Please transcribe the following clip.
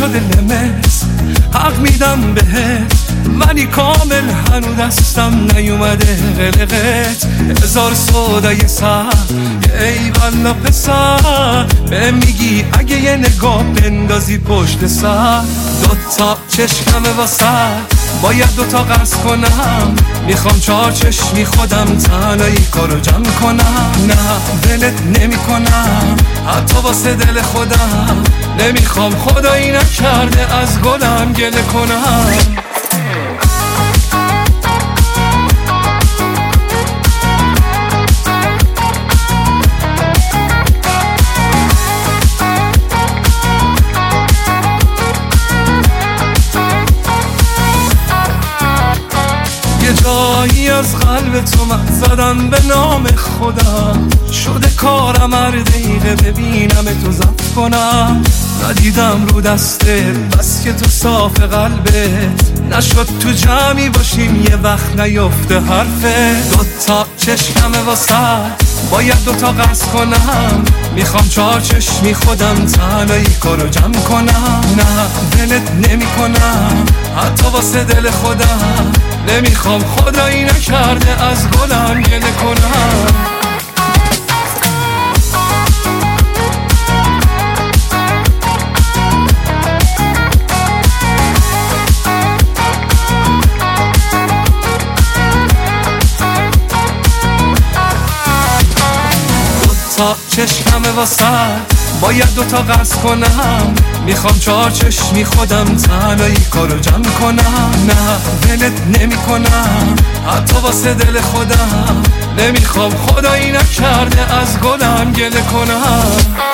نشده لمس، حق میدم بهت ولی کامل هنو دستم نیومده قلقت. هزار سودای سر یه ای والا پسر، به میگی اگه یه نگاه بندازی پشت سر. دوتا چشمه واسه باید دوتا قرض کنم، میخوام 4 چشمی خودم تنهایی کارو جمع کنم. نه ولت نمی کنم حتی واسه دل خودم، نمیخوام خدایی نکرده از گلم گله کنم. یه جایی از قلب تو من زدم به نام خودم، شده کارم هر دقیقه ببینم تو ضبط کنم. ندیدم رو دستت بس که تو صاف قلبت، نشد تو جمعی باشیم یه وقت نیفته حرفت. دوتا چشمه واسه باید دوتا قرض کنم، میخوام 4 چشمی خودم تنهایی کارو جمع کنم. نه ولت نمی کنم حتی واسه دل خودم، نمیخوام خدایی نکرده از گلم گله کنم. دوتا چشمه واسه باید دوتا قرض کنم، میخوام 4 چشمی خودم تنهایی کارو جمع کنم. نه ولت نمی کنم حتی واسه دل خودم، نمیخوام خدایی نکرده از گلم گله کنم.